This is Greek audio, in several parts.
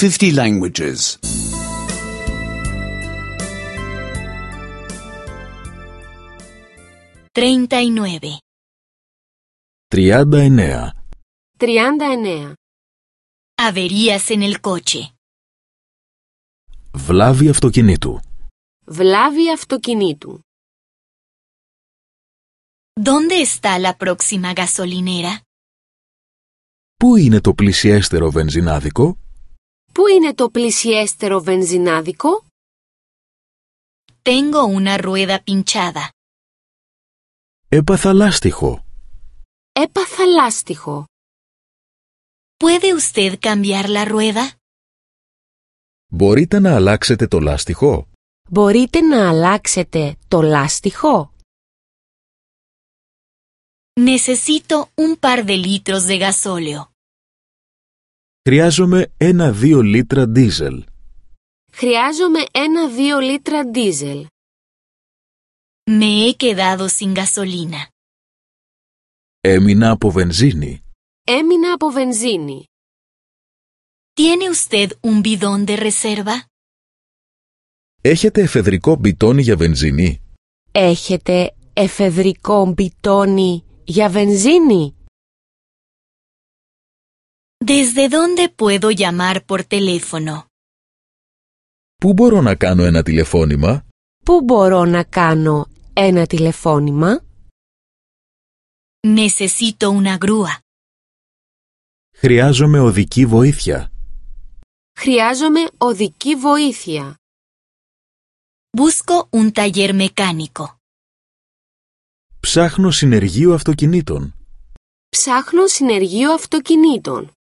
50 languages. 39. 39. 39. Averías en el coche. Βλάβη αυτοκινήτου. Βλάβη αυτοκινήτου. ¿Dónde está la próxima gasolinera? Πού είναι το πλησιέστερο βενζινάδικο? Πού είναι το πλησιέστερο βενζινάδικο? Tengo una rueda pinchada. Έπαθα λάστιχο. Έπαθα λάστιχο. ¿Puede usted cambiar la rueda? Μπορείτε να αλλάξετε το λάστιχο? Μπορείτε να αλλάξετε το λάστιχο? Necesito un par de litros de gasóleo. Χρειάζομαι 1-2 λίτρα ντίζελ. Χρειάζομαι 1-2 λίτρα ντίζελ. Me he quedado sin gasolina. Έμεινα από βενζίνη. Έμεινα από βενζίνη. ¿Tiene usted un bidón de reserva? Έχετε εφεδρικό μπιτόνι για βενζίνη? Έχετε εφεδρικό μπιτόνι για βενζίνη? ¿Desde dónde puedo llamar por teléfono? Πού μπορώ να κάνω ένα τηλεφώνημα? Πού μπορώ να κάνω ένα τηλεφώνημα? Necesito una grúa. Χρειάζομαι οδική βοήθεια. Χρειάζομαι οδική βοήθεια. Busco un taller mecánico. Ψάχνω συνεργείο αυτοκινήτων. Ψάχνω συνεργείο αυτοκινήτων.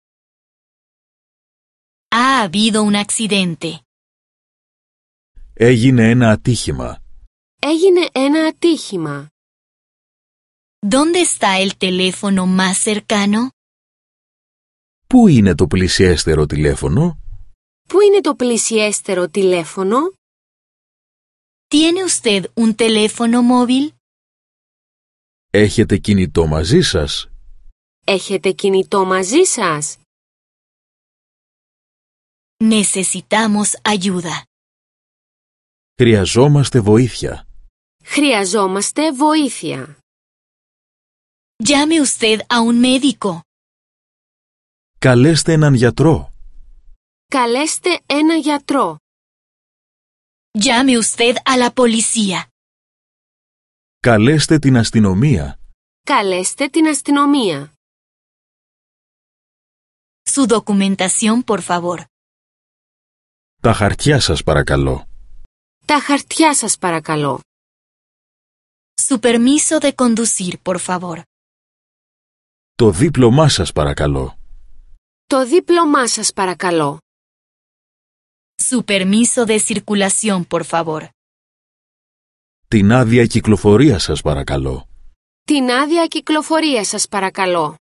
Ha habido un accidente. Έγινε ένα ατύχημα. Έγινε ένα ατύχημα. ¿Dónde está el teléfono más cercano? Πού είναι το πλησιέστερο τηλέφωνο? Πού είναι το πλησιέστερο τηλέφωνο? ¿Tiene usted un teléfono móvil? Έχετε κινητό μαζί σας? Έχετε κινητό μαζί σας? Necesitamos ayuda. Χρειαζόμαστε βοήθεια. Χρειαζόμαστε βοήθεια. Llame usted a un médico. Καλέστε έναν γιατρό. Καλέστε ένα γιατρό. Llame usted a la policía. Καλέστε την αστυνομία. Καλέστε την αστυνομία. Su documentación, por favor. Τα χαρτιά σας παρακαλώ. Τα χαρτιά σας παρακαλώ. Su permiso de conducir, por favor. Το δίπλωμά σας παρακαλώ. Το δίπλωμά σας παρακαλώ. Su permiso de circulación, por favor. Την άδεια κυκλοφορία σας παρακαλώ. Την άδεια κυκλοφορία σας παρακαλώ.